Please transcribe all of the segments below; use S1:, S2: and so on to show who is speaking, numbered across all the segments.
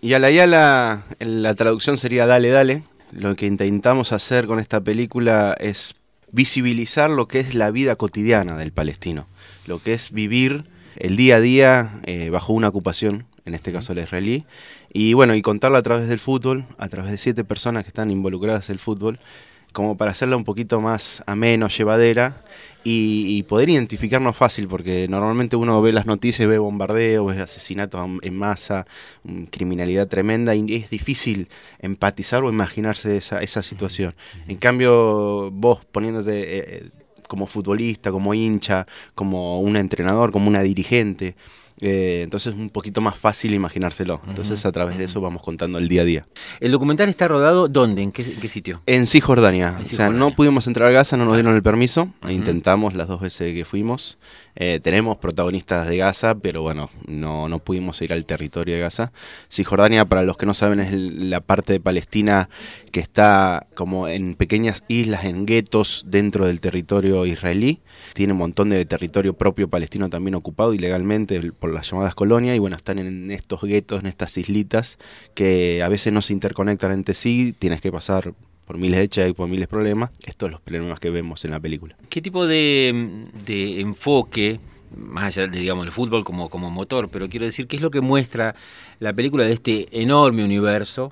S1: Yala, la traducción sería dale, dale. Lo que intentamos hacer con esta película es visibilizar lo que es la vida cotidiana del palestino, lo que es vivir el día a día bajo una ocupación, en este caso la israelí, y bueno, y contarla a través del fútbol, a través de 7 personas que están involucradas en el fútbol, como para hacerla un poquito más ameno, llevadera, y poder identificarnos fácil, porque normalmente uno ve las noticias, ve bombardeos, ve asesinatos en masa, criminalidad tremenda, y es difícil empatizar o imaginarse esa situación. En cambio, vos poniéndote como futbolista, como hincha, como un entrenador, como una dirigente, entonces es un poquito más fácil imaginárselo. Entonces a través de eso vamos contando el día a día.
S2: ¿El documental está rodado dónde? ¿En qué sitio?
S1: En Cisjordania. O sea, no pudimos entrar a Gaza, no nos dieron el permiso. Intentamos las 2 veces que fuimos. Tenemos protagonistas de Gaza, pero bueno, no pudimos ir al territorio de Gaza. Cisjordania, para los que no saben, es la parte de Palestina que está como en pequeñas islas, en guetos dentro del territorio israelí. Tiene un montón de territorio propio palestino también ocupado ilegalmente por las llamadas colonias, y bueno, están en estos guetos, en estas islitas, que a veces no se interconectan entre sí, tienes que pasar por miles de cheques, por miles de problemas. Estos son los problemas que vemos en la película.
S2: ¿Qué tipo de enfoque, más allá de, digamos, el fútbol como motor, pero quiero decir, qué es lo que muestra la película de este enorme universo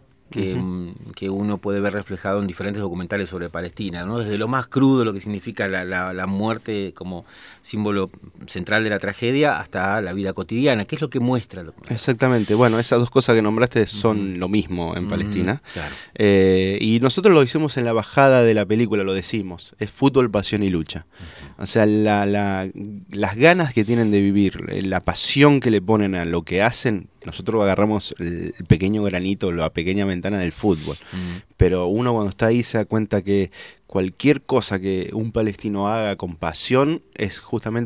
S2: que uno puede ver reflejado en diferentes documentales sobre Palestina, ¿no? Desde lo más crudo, lo que significa la muerte como símbolo central de la tragedia, hasta la vida cotidiana? ¿Qué es lo que muestra el documental?
S1: Exactamente, bueno, esas 2 cosas que nombraste son lo mismo en Palestina.
S2: Claro.
S1: Y nosotros lo hicimos en la bajada de la película, lo decimos, es fútbol, pasión y lucha. O sea, las ganas que tienen de vivir, la pasión que le ponen a lo que hacen. Nosotros agarramos el pequeño granito, la pequeña ventana del fútbol, pero uno cuando está ahí se da cuenta que cualquier cosa que un palestino haga con pasión es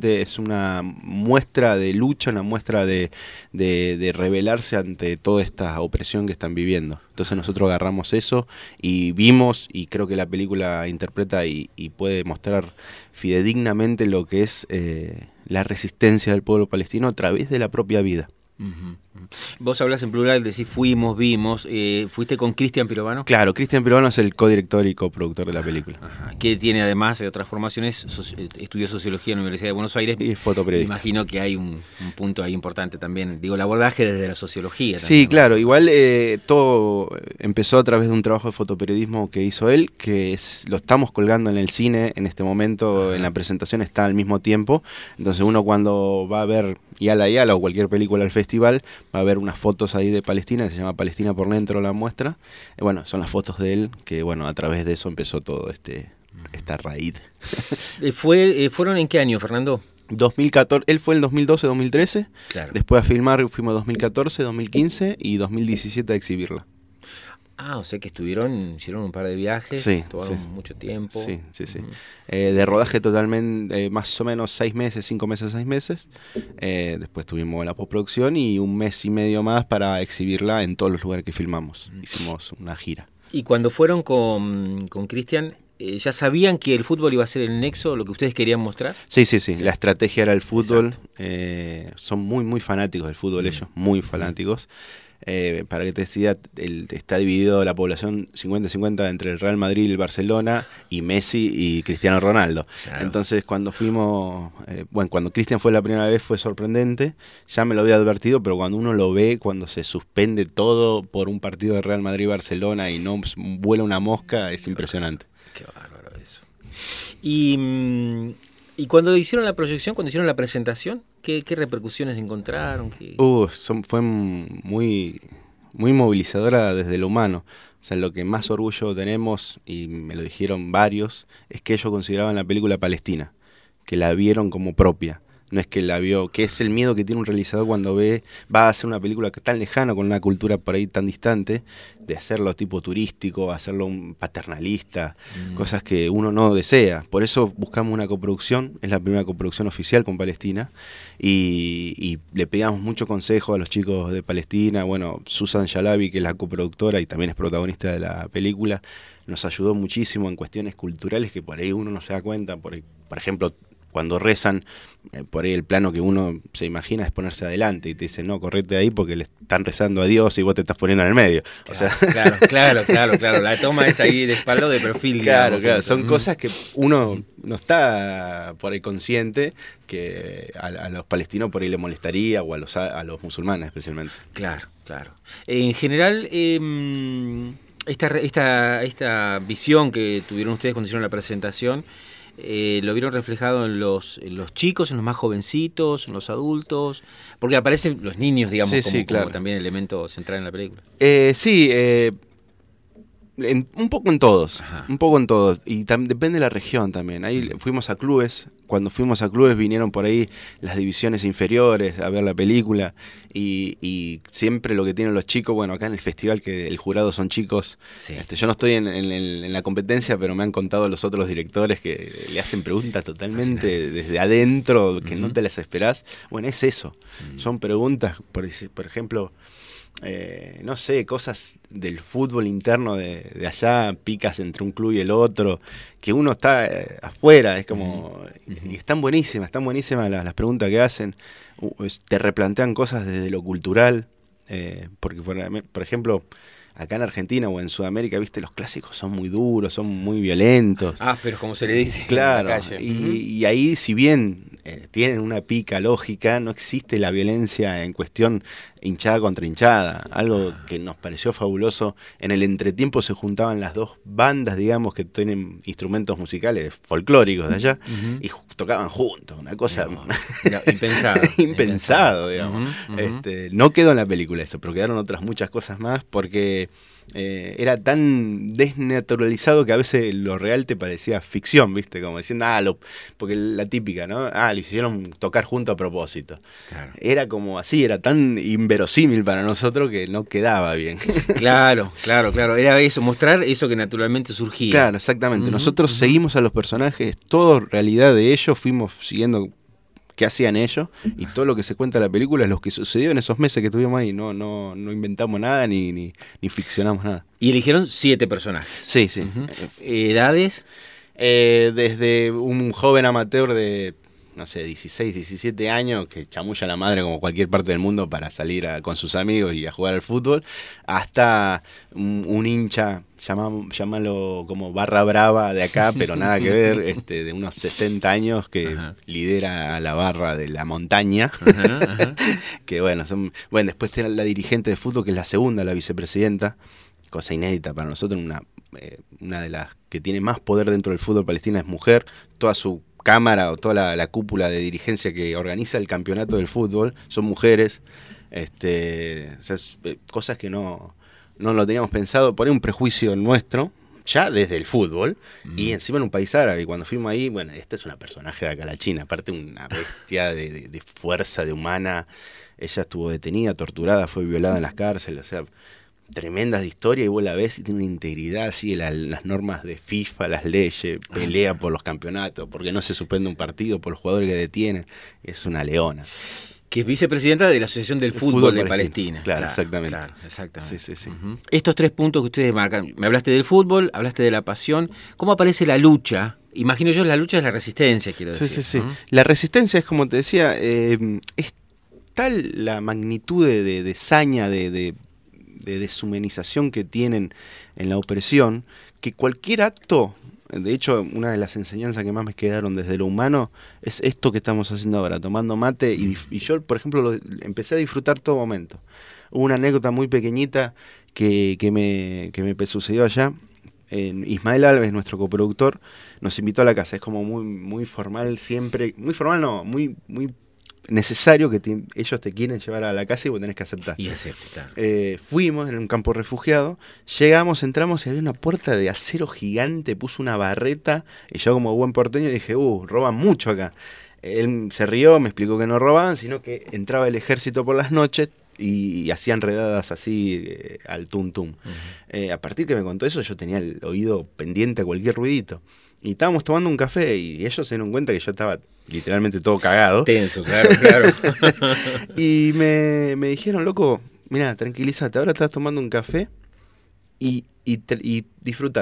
S1: una muestra de lucha, una muestra de rebelarse ante toda esta opresión que están viviendo. Entonces nosotros agarramos eso y vimos, y creo que la película interpreta y puede mostrar fidedignamente lo que es la resistencia del pueblo palestino a través de la propia vida.
S2: Vos hablas en plural, decís fuimos, vimos. ¿Fuiste con Cristian Pirovano?
S1: Claro, Cristian Pirovano es el codirector y coproductor de la película.
S2: Que tiene además de otras formaciones, estudió sociología en la Universidad de Buenos Aires.
S1: Y fotoperiodista.
S2: Imagino que hay un punto ahí importante también, digo, el abordaje desde la sociología.
S1: Sí,
S2: también,
S1: claro, igual todo empezó a través de un trabajo de fotoperiodismo que hizo él, que lo estamos colgando en el cine en este momento. En la presentación está al mismo tiempo, entonces uno cuando va a ver Yala o cualquier película al festival va a ver unas fotos ahí de Palestina, se llama Palestina por dentro la muestra. Bueno, son las fotos de él, que bueno, a través de eso empezó todo esta raíz.
S2: ¿Fueron en qué año, Fernando?
S1: 2014, él fue en 2012, 2013,
S2: claro.
S1: Después a filmar fuimos 2014, 2015 y 2017 a exhibirla.
S2: O sea que hicieron un par de viajes, tomaron mucho tiempo.
S1: Sí. De rodaje totalmente, más o menos 6 meses, 5 meses, 6 meses. Después tuvimos la postproducción y 1 mes y medio más para exhibirla en todos los lugares que filmamos. Hicimos una gira.
S2: Y cuando fueron con Cristian, ¿ya sabían que el fútbol iba a ser el nexo, lo que ustedes querían mostrar?
S1: Sí. La estrategia era el fútbol. Son muy fanáticos del fútbol ellos, muy fanáticos. Para que te decía, está dividido la población 50-50 entre el Real Madrid y el Barcelona, y Messi y Cristiano Ronaldo. Claro. Entonces cuando fuimos, cuando Cristian fue la primera vez fue sorprendente, ya me lo había advertido, pero cuando uno lo ve, cuando se suspende todo por un partido de Real Madrid y Barcelona y no vuela una mosca, es impresionante.
S2: Qué bárbaro eso. Y cuando hicieron la proyección, cuando hicieron la presentación, ¿qué repercusiones encontraron?
S1: Fue muy movilizadora desde lo humano. O sea, lo que más orgullo tenemos, y me lo dijeron varios, es que ellos consideraban la película palestina, que la vieron como propia. No es que la vio, que es el miedo que tiene un realizador cuando va a hacer una película tan lejana, con una cultura por ahí tan distante, de hacerlo tipo turístico, hacerlo un paternalista, cosas que uno no desea. Por eso buscamos una coproducción, es la primera coproducción oficial con Palestina, y le pedíamos mucho consejo a los chicos de Palestina. Bueno, Susan Shalabi, que es la coproductora y también es protagonista de la película, nos ayudó muchísimo en cuestiones culturales que por ahí uno no se da cuenta. Por ejemplo, cuando rezan, por ahí el plano que uno se imagina es ponerse adelante y te dicen, no, correte de ahí porque le están rezando a Dios y vos te estás poniendo en el medio.
S2: Claro, la toma es ahí de espalda de perfil.
S1: Claro, son cosas que uno no está por ahí consciente, que a los palestinos por ahí le molestaría, o a los musulmanes especialmente.
S2: Claro. En general, esta visión que tuvieron ustedes cuando hicieron la presentación, ¿lo vieron reflejado en los chicos, en los más jovencitos, en los adultos? Porque aparecen los niños, digamos, como también elemento central en la película.
S1: Un poco en todos, y depende de la región también. Ahí fuimos a clubes, cuando fuimos a clubes vinieron por ahí las divisiones inferiores a ver la película, y siempre lo que tienen los chicos, bueno, acá en el festival que el jurado son chicos, yo no estoy en la competencia, pero me han contado los otros directores que le hacen preguntas totalmente desde adentro, que no te las esperás. Bueno, es eso, son preguntas, por ejemplo... no sé, cosas del fútbol interno de allá, picas entre un club y el otro, que uno está afuera, es como... Y están buenísimas las preguntas que hacen, te replantean cosas desde lo cultural, porque por ejemplo, acá en Argentina o en Sudamérica, viste, los clásicos son muy duros, son muy violentos.
S2: Pero como se le dice
S1: claro,
S2: en la calle.
S1: Y ahí, si bien tienen una pica lógica, no existe la violencia en cuestión hinchada contra hinchada, algo que nos pareció fabuloso. En el entretiempo se juntaban las dos bandas, digamos, que tienen instrumentos musicales folclóricos de allá, y tocaban juntos, una cosa impensado, digamos. No quedó en la película eso, pero quedaron otras muchas cosas más, porque era tan desnaturalizado que a veces lo real te parecía ficción, ¿viste? Como diciendo, porque la típica, ¿no? Lo hicieron tocar juntos a propósito. Claro. Era como así, era tan inverosímil para nosotros que no quedaba bien.
S2: Claro. Era eso, mostrar eso que naturalmente surgía.
S1: Claro, exactamente. Nosotros seguimos a los personajes, toda realidad de ellos, fuimos siguiendo qué hacían ellos, y todo lo que se cuenta en la película es lo que sucedió en esos meses que estuvimos ahí. No inventamos nada ni ficcionamos nada.
S2: Y eligieron 7 personajes.
S1: Sí.
S2: ¿Edades?
S1: Desde un joven amateur de, no sé, 16, 17 años, que chamulla a la madre como cualquier parte del mundo para salir con sus amigos y a jugar al fútbol, hasta un hincha, llámalo como barra brava de acá, pero nada que ver, de unos 60 años que lidera a la barra de la montaña. Que bueno, después tiene la dirigente de fútbol, que es la segunda, la vicepresidenta, cosa inédita para nosotros, una de las que tiene más poder dentro del fútbol palestino, es mujer. Toda su cámara o toda la cúpula de dirigencia que organiza el campeonato del fútbol son mujeres. Cosas que no lo teníamos pensado, por ahí un prejuicio nuestro, ya desde el fútbol, y encima en un país árabe. Y cuando fuimos ahí, bueno, esta es una personaje de acá la China, aparte una bestia de fuerza, de humana. Ella estuvo detenida, torturada, fue violada en las cárceles, o sea, tremendas de historia, y vos la ves y tiene una integridad, sigue las normas de FIFA, las leyes, pelea por los campeonatos, porque no se suspende un partido por los jugadores que detienen. Es una leona.
S2: Que es vicepresidenta de la Asociación del Fútbol de Palestina.
S1: Claro, exactamente.
S2: Claro, exactamente.
S1: Sí.
S2: Estos 3 puntos que ustedes marcan, me hablaste del fútbol, hablaste de la pasión, ¿cómo aparece la lucha? Imagino yo, la lucha es la resistencia, quiero decir.
S1: Sí. La resistencia es, como te decía, es tal la magnitud de saña, de deshumanización que tienen en la opresión, que cualquier acto... De hecho, una de las enseñanzas que más me quedaron desde lo humano es esto que estamos haciendo ahora, tomando mate, y yo, por ejemplo, empecé a disfrutar todo momento. Hubo una anécdota muy pequeñita que me sucedió allá. Ismael Alves, nuestro coproductor, nos invitó a la casa. Es como muy formal siempre, muy formal no, muy necesario que ellos te quieren llevar a la casa y vos tenés que aceptar.
S2: Y aceptar, claro.
S1: Fuimos en un campo refugiado, llegamos, entramos y había una puerta de acero gigante, puso una barreta, y yo como buen porteño dije, roban mucho acá. Él se rió, me explicó que no robaban, sino que entraba el ejército por las noches y hacían redadas así al tum tum. A partir que me contó eso, yo tenía el oído pendiente a cualquier ruidito. Y estábamos tomando un café y ellos se dieron cuenta que yo estaba literalmente todo cagado.
S2: Tenso, claro.
S1: Y me dijeron, loco, mira, tranquilízate, ahora estás tomando un café y disfrútalo.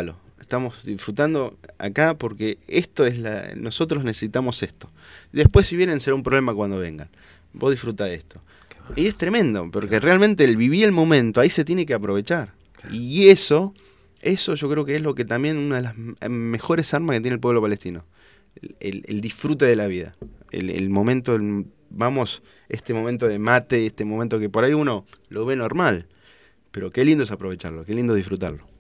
S1: estamos disfrutando acá porque nosotros necesitamos esto. Después si vienen será un problema cuando vengan. Vos disfrutá de esto. Y es tremendo, porque realmente el vivir el momento, ahí se tiene que aprovechar. Claro. Y eso yo creo que es lo que también una de las mejores armas que tiene el pueblo palestino. El disfrute de la vida. El momento, este momento de mate, este momento que por ahí uno lo ve normal. Pero qué lindo es aprovecharlo, qué lindo disfrutarlo.